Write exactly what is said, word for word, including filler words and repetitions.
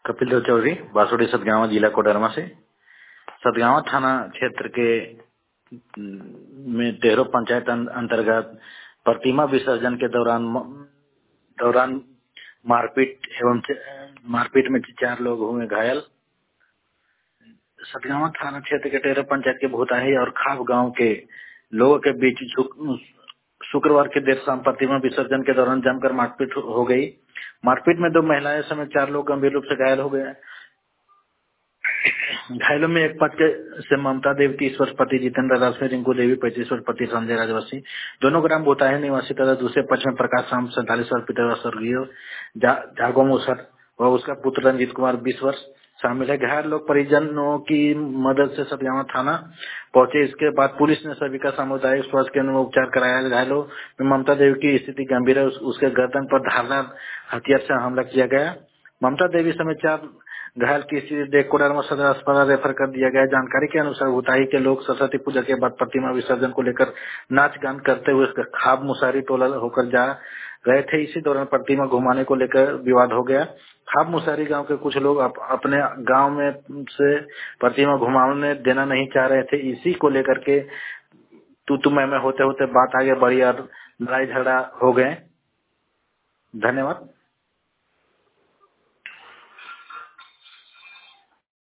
कपिल देव चौधरी, बासुड़ी सतगावा, जिला कोडरमा से। सतगावा थाना क्षेत्र के में तेहरो पंचायत अंतर्गत प्रतिमा विसर्जन के दौरान दौरान मारपीट एवं मारपीट में चार लोग हुए घायल। सतगावा थाना क्षेत्र के तेरह पंचायत के भूताही और खाप गांव के लोगों के बीच शुक्रवार की देर शाम प्रतिमा विसर्जन के दौरान जमकर मारपीट हो गई। मारपीट में दो महिलाएं समेत चार लोग गंभीर रूप से घायल हो गए। घायलों में एक पद के से ममता देवी तीस वर्ष, पति जितेंद्र दास में रिंकू देवी पैंतीस वर्ष, पति संजय राजवंशी दोनों ग्राम भूताही निवासी तथा दूसरे पक्ष में प्रकाश राम सैंतालीस वर्ष, पिता स्वर्गीय जागो मुसर व उसका पुत्र रंजीत कुमार बीस वर्ष शामिल है। घायल लोग परिजनों की मदद से सतगावा थाना पहुंचे। इसके बाद पुलिस ने सभी का सामुदायिक स्वास्थ्य केंद्र में उपचार कराया। घायलों में ममता देवी की स्थिति गंभीर है। उस, उसके गर्दन पर धारदार हथियार से हमला किया गया। ममता देवी समेत चार घायल की स्थिति देख कोडरमा सदर अस्पताल रेफर कर दिया गया। जानकारी के अनुसार भूताही के लोग सरस्वती पूजा के बाद प्रतिमा विसर्जन को लेकर नाच गान करते हुए खाब मुसारी टोला होकर जा रहे थे। इसी दौरान प्रतिमा घुमाने को लेकर विवाद हो गया। खाब मुसारी गांव के कुछ लोग अप, अपने गांव में से प्रतिमा घुमाने देना नहीं चाह रहे थे। इसी को लेकर के तू तू मैं मैं होते होते बात आगे बढ़ी और लड़ाई झगड़ा हो गए। धन्यवाद।